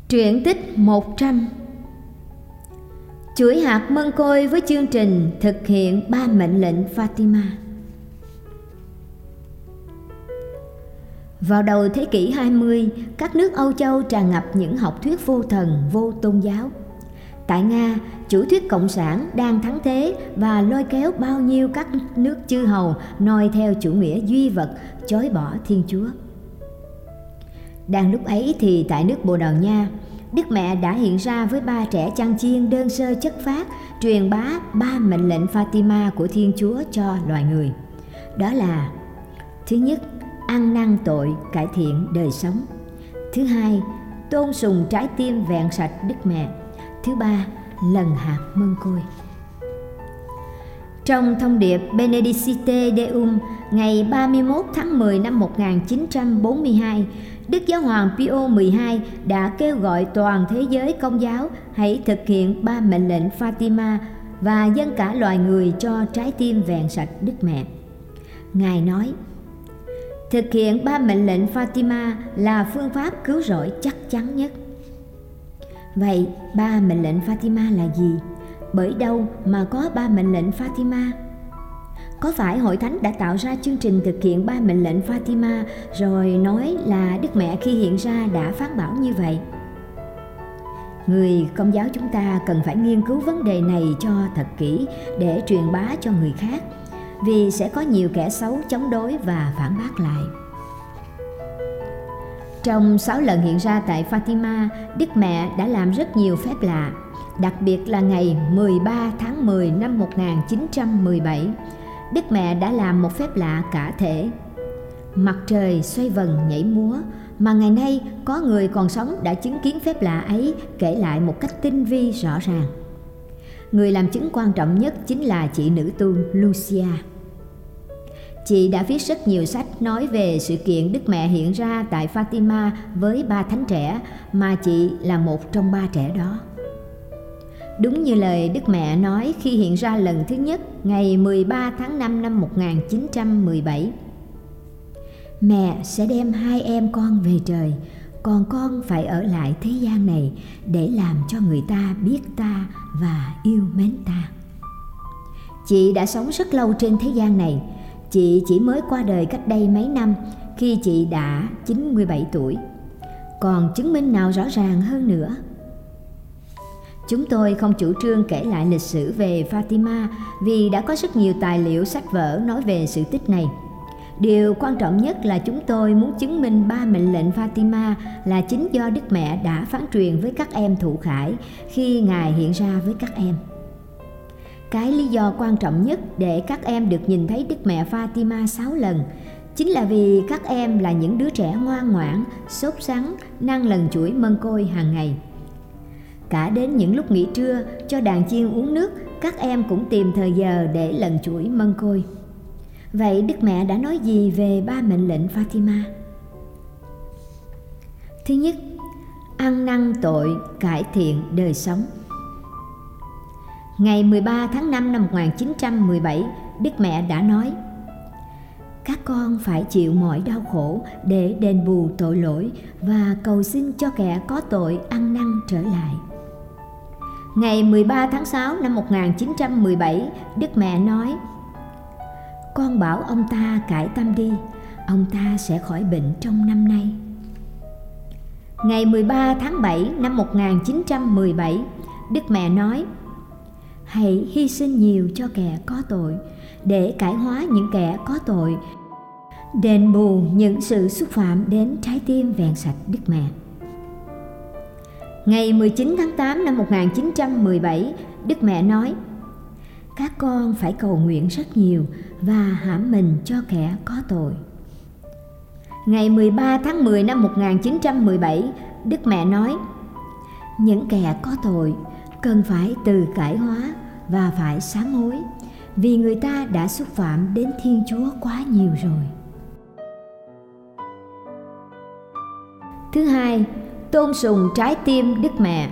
Truyện tích 100. Chuỗi hạt mân côi với chương trình thực hiện 3 mệnh lệnh Fatima. Vào đầu thế kỷ 20, các nước Âu Châu tràn ngập những học thuyết vô thần, vô tôn giáo. Tại Nga, chủ thuyết cộng sản đang thắng thế và lôi kéo bao nhiêu các nước chư hầu noi theo chủ nghĩa duy vật, chối bỏ Thiên Chúa. Đang lúc ấy thì tại nước Bồ Đào Nha, Đức Mẹ đã hiện ra với 3 trẻ chăn chiên đơn sơ chất phác, truyền bá 3 mệnh lệnh Fatima của Thiên Chúa cho loài người. Đó là: thứ nhất, ăn năn tội, cải thiện đời sống; thứ hai, tôn sùng trái tim vẹn sạch Đức Mẹ; thứ ba, lần hạt mân côi. Trong thông điệp Benedicite Deum ngày 31 tháng 10 năm 1942, Đức Giáo hoàng Pio XII đã kêu gọi toàn thế giới Công giáo hãy thực hiện 3 mệnh lệnh Fatima và dâng cả loài người cho trái tim vẹn sạch Đức Mẹ. Ngài nói: thực hiện 3 mệnh lệnh Fatima là phương pháp cứu rỗi chắc chắn nhất. Vậy 3 mệnh lệnh Fatima là gì? Bởi đâu mà có 3 mệnh lệnh Fatima? Có phải Hội Thánh đã tạo ra chương trình thực hiện 3 mệnh lệnh Fatima rồi nói là Đức Mẹ khi hiện ra đã phán bảo như vậy? Người Công giáo chúng ta cần phải nghiên cứu vấn đề này cho thật kỹ để truyền bá cho người khác, vì sẽ có nhiều kẻ xấu chống đối và phản bác lại. Trong 6 lần hiện ra tại Fatima, Đức Mẹ đã làm rất nhiều phép lạ, đặc biệt là ngày 13 tháng 10 năm 1917. Đức Mẹ đã làm một phép lạ cả thể. Mặt trời xoay vần nhảy múa, mà ngày nay có người còn sống đã chứng kiến phép lạ ấy kể lại một cách tinh vi rõ ràng. Người làm chứng quan trọng nhất chính là chị nữ tu Lucia. Chị đã viết rất nhiều sách nói về sự kiện Đức Mẹ hiện ra tại Fatima với 3 thánh trẻ, mà chị là một trong 3 trẻ đó. Đúng như lời Đức Mẹ nói khi hiện ra lần thứ nhất ngày 13 tháng 5 năm 1917: mẹ sẽ đem 2 em con về trời, còn con phải ở lại thế gian này để làm cho người ta biết ta và yêu mến ta. Chị đã sống rất lâu trên thế gian này. Chị chỉ mới qua đời cách đây mấy năm khi chị đã 97 tuổi. Còn chứng minh nào rõ ràng hơn nữa? Chúng tôi không chủ trương kể lại lịch sử về Fatima vì đã có rất nhiều tài liệu sách vở nói về sự tích này. Điều quan trọng nhất là chúng tôi muốn chứng minh 3 mệnh lệnh Fatima là chính do Đức Mẹ đã phán truyền với các em thụ khải khi Ngài hiện ra với các em. Cái lý do quan trọng nhất để các em được nhìn thấy Đức Mẹ Fatima 6 lần chính là vì các em là những đứa trẻ ngoan ngoãn, sốt sắng, năng lần chuỗi mân côi hàng ngày. Cả đến những lúc nghỉ trưa cho đàn chiên uống nước, các em cũng tìm thời giờ để lần chuỗi mân côi. Vậy Đức Mẹ đã nói gì về 3 mệnh lệnh Fatima? Thứ nhất, ăn năn tội, cải thiện đời sống. Ngày 13 tháng 5 năm 1917, Đức Mẹ đã nói: các con phải chịu mọi đau khổ để đền bù tội lỗi và cầu xin cho kẻ có tội ăn năn trở lại. Ngày 13 tháng 6 năm 1917, Đức Mẹ nói: con bảo ông ta cải tâm đi, ông ta sẽ khỏi bệnh trong năm nay. Ngày 13 tháng 7 năm 1917, Đức Mẹ nói: hãy hy sinh nhiều cho kẻ có tội, để cải hóa những kẻ có tội, đền bù những sự xúc phạm đến trái tim vẹn sạch Đức Mẹ. Ngày 19 tháng 8 năm 1917, Đức Mẹ nói: các con phải cầu nguyện rất nhiều và hãm mình cho kẻ có tội. Ngày 13 tháng 10 năm 1917, Đức Mẹ nói: những kẻ có tội cần phải từ cải hóa và phải sám hối, vì người ta đã xúc phạm đến Thiên Chúa quá nhiều rồi. Thứ hai, tôn sùng trái tim Đức Mẹ.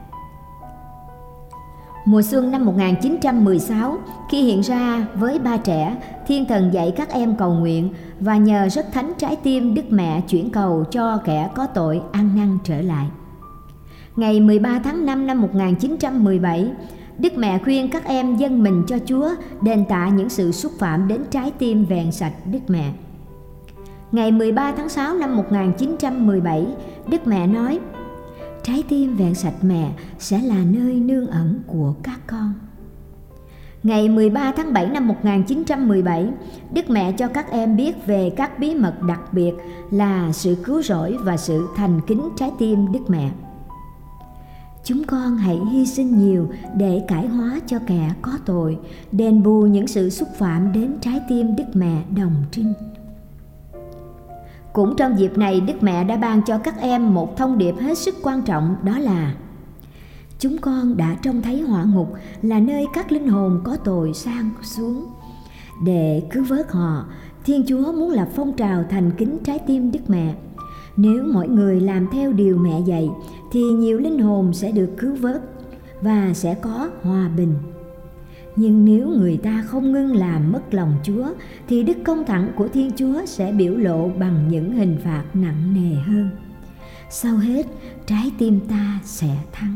Mùa xuân năm 1916, khi hiện ra với 3 trẻ, Thiên Thần dạy các em cầu nguyện và nhờ rất thánh trái tim Đức Mẹ chuyển cầu cho kẻ có tội ăn năn trở lại. Ngày 13 tháng 5 năm 1917, Đức Mẹ khuyên các em dâng mình cho Chúa, đền tạ những sự xúc phạm đến trái tim vẹn sạch Đức Mẹ. Ngày 13 tháng 6 năm 1917, Đức Mẹ nói: trái tim vẹn sạch mẹ sẽ là nơi nương ẩn của các con. Ngày 13 tháng 7 năm 1917, Đức Mẹ cho các em biết về các bí mật đặc biệt là sự cứu rỗi và sự thành kính trái tim Đức Mẹ. Chúng con hãy hy sinh nhiều để cải hóa cho kẻ có tội, đền bù những sự xúc phạm đến trái tim Đức Mẹ đồng trinh. Cũng trong dịp này, Đức Mẹ đã ban cho các em một thông điệp hết sức quan trọng, đó là: chúng con đã trông thấy hỏa ngục là nơi các linh hồn có tội sang xuống. Để cứu vớt họ, Thiên Chúa muốn lập phong trào thành kính trái tim Đức Mẹ. Nếu mọi người làm theo điều mẹ dạy thì nhiều linh hồn sẽ được cứu vớt và sẽ có hòa bình. Nhưng nếu người ta không ngưng làm mất lòng Chúa thì đức công thẳng của Thiên Chúa sẽ biểu lộ bằng những hình phạt nặng nề hơn. Sau hết, trái tim ta sẽ thắng.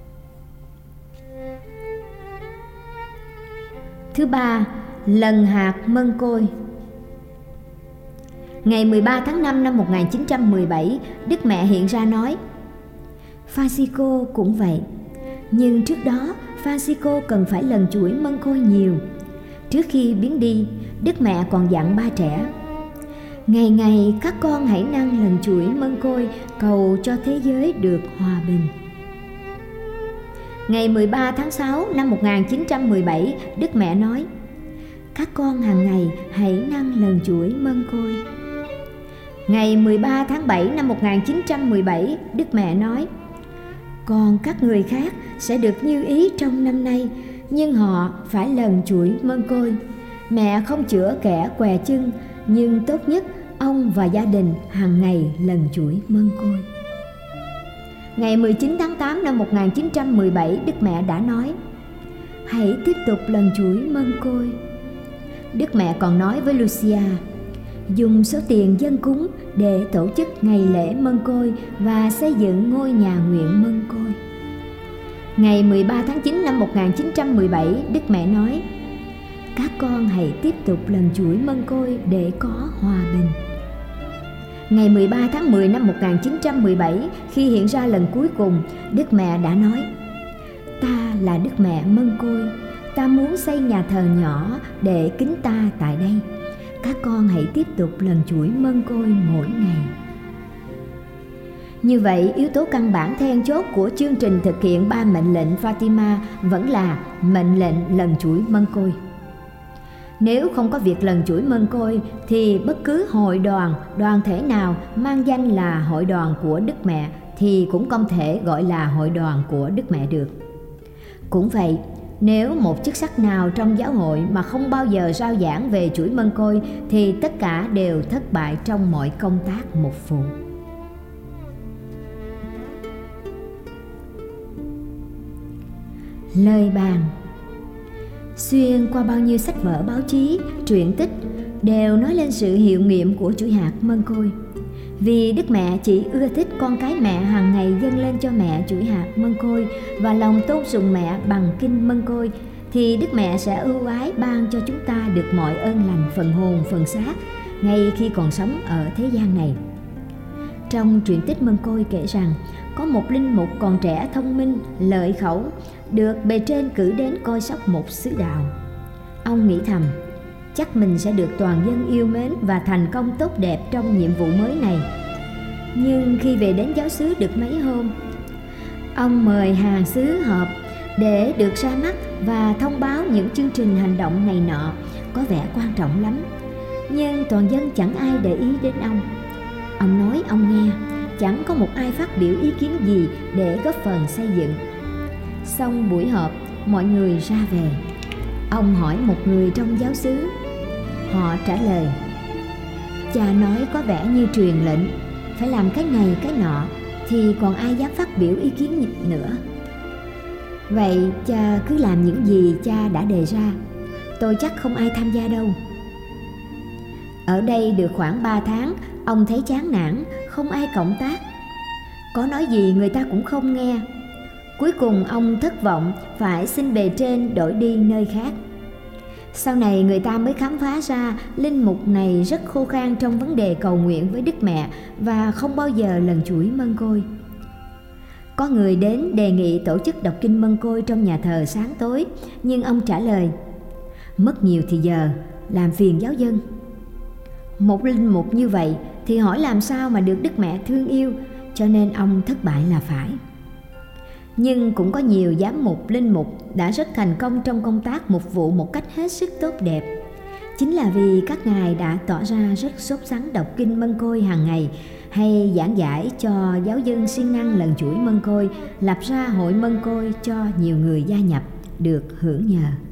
Thứ ba, lần hạt mân côi. Ngày 13 tháng 5 năm 1917, Đức Mẹ hiện ra nói: Francisco cũng vậy, nhưng trước đó Francisco cần phải lần chuỗi mân côi nhiều. Trước khi biến đi, Đức Mẹ còn dặn ba trẻ: ngày ngày các con hãy năng lần chuỗi mân côi, cầu cho thế giới được hòa bình. Ngày 13 tháng 6 năm 1917, Đức Mẹ nói: các con hàng ngày hãy năng lần chuỗi mân côi. Ngày 13 tháng 7 năm 1917, Đức Mẹ nói: còn các người khác sẽ được như ý trong năm nay, nhưng họ phải lần chuỗi mân côi. Mẹ không chữa kẻ què chân, nhưng tốt nhất ông và gia đình hàng ngày lần chuỗi mân côi. Ngày 19 tháng 8 năm 1917, Đức Mẹ đã nói: hãy tiếp tục lần chuỗi mân côi. Đức Mẹ còn nói với Lucia: dùng số tiền dâng cúng để tổ chức ngày lễ mân côi và xây dựng ngôi nhà nguyện mân côi. Ngày 13 tháng 9 năm 1917, Đức Mẹ nói: các con hãy tiếp tục lần chuỗi mân côi để có hòa bình. Ngày 13 tháng 10 năm 1917, khi hiện ra lần cuối cùng, Đức Mẹ đã nói: ta là Đức Mẹ mân côi, ta muốn xây nhà thờ nhỏ để kính ta tại đây. Các con hãy tiếp tục lần chuỗi mân côi mỗi ngày. Như vậy, yếu tố căn bản then chốt của chương trình thực hiện 3 mệnh lệnh Fatima vẫn là mệnh lệnh lần chuỗi mân côi. Nếu không có việc lần chuỗi mân côi thì bất cứ hội đoàn, đoàn thể nào mang danh là hội đoàn của Đức Mẹ thì cũng không thể gọi là hội đoàn của Đức Mẹ được. Cũng vậy, nếu một chức sắc nào trong giáo hội mà không bao giờ rao giảng về chuỗi mân côi thì tất cả đều thất bại trong mọi công tác mục vụ. Lời bàn. Xuyên qua bao nhiêu sách vở báo chí, truyện tích đều nói lên sự hiệu nghiệm của chuỗi hạt mân côi. Vì Đức Mẹ chỉ ưa thích con cái mẹ hàng ngày dâng lên cho mẹ chuỗi hạt mân côi và lòng tôn sùng mẹ bằng kinh mân côi, thì Đức Mẹ sẽ ưu ái ban cho chúng ta được mọi ơn lành phần hồn phần xác ngay khi còn sống ở thế gian này. Trong truyện tích mân côi kể rằng có một linh mục còn trẻ thông minh, lợi khẩu, được bề trên cử đến coi sóc một xứ đạo. Ông nghĩ thầm, chắc mình sẽ được toàn dân yêu mến và thành công tốt đẹp trong nhiệm vụ mới này. Nhưng khi về đến giáo xứ được mấy hôm, ông mời hàng xứ họp để được ra mắt và thông báo những chương trình hành động này nọ có vẻ quan trọng lắm. Nhưng toàn dân chẳng ai để ý đến ông. Ông nói ông nghe, chẳng có một ai phát biểu ý kiến gì để góp phần xây dựng. Xong buổi họp, mọi người ra về. Ông hỏi một người trong giáo xứ. Họ trả lời: cha nói có vẻ như truyền lệnh phải làm cái này cái nọ, thì còn ai dám phát biểu ý kiến nữa. Vậy cha cứ làm những gì cha đã đề ra, tôi chắc không ai tham gia đâu. Ở đây được khoảng 3 tháng, ông thấy chán nản, không ai cộng tác. Có nói gì người ta cũng không nghe. Cuối cùng ông thất vọng, phải xin bề trên đổi đi nơi khác. Sau này người ta mới khám phá ra linh mục này rất khô khan trong vấn đề cầu nguyện với Đức Mẹ và không bao giờ lần chuỗi mân côi. Có người đến đề nghị tổ chức đọc kinh mân côi trong nhà thờ sáng tối, nhưng ông trả lời: mất nhiều thì giờ, làm phiền giáo dân. Một linh mục như vậy thì hỏi làm sao mà được Đức Mẹ thương yêu, cho nên ông thất bại là phải. Nhưng cũng có nhiều giám mục, linh mục đã rất thành công trong công tác mục vụ một cách hết sức tốt đẹp. Chính là vì các ngài đã tỏ ra rất sốt sắng đọc kinh mân côi hàng ngày, hay giảng giải cho giáo dân siêng năng lần chuỗi mân côi, lập ra hội mân côi cho nhiều người gia nhập được hưởng nhờ.